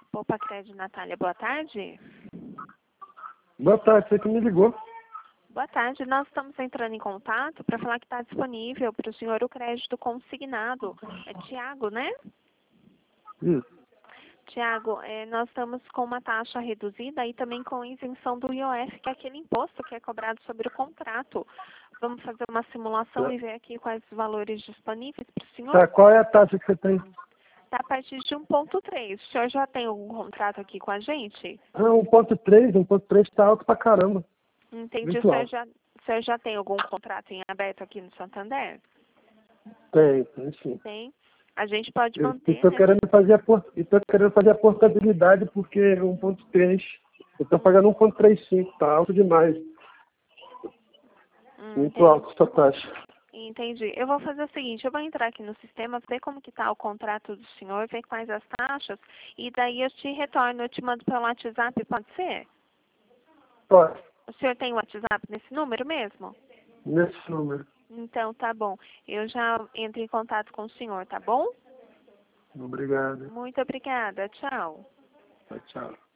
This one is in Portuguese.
Poupa Crédito, Natália, boa tarde. Boa tarde, você que me ligou. Boa tarde, nós estamos entrando em contato para falar que está disponível para o senhor o crédito consignado. É Tiago, né? Tiago, nós estamos com uma taxa reduzida e também com isenção do IOF, que é aquele imposto que é cobrado sobre o contrato. Vamos fazer uma simulação e ver aqui quais os valores disponíveis para o senhor. Tá, qual é a taxa que você tem? Está a partir de 1,3. O senhor já tem algum contrato aqui com a gente? Ah, 1.3 tá alto pra caramba. Entendi. Muito alto. O senhor já tem algum contrato em aberto aqui no Santander? Tem sim. Tem. A gente pode Eu manter, estou né? querendo fazer a portabilidade porque 1.3, eu estou pagando 1.35, tá alto demais. Muito alto essa taxa. Entendi. Eu vou fazer o seguinte, eu vou entrar aqui no sistema, ver como que está o contrato do senhor, ver quais as taxas, e daí eu te retorno, eu te mando pelo WhatsApp, pode ser? Pode, O senhor tem WhatsApp nesse número mesmo? nesse número. Então, tá bom. Eu já entro em contato com o senhor, tá bom? Obrigado. Muito obrigada. Tchau. Tchau.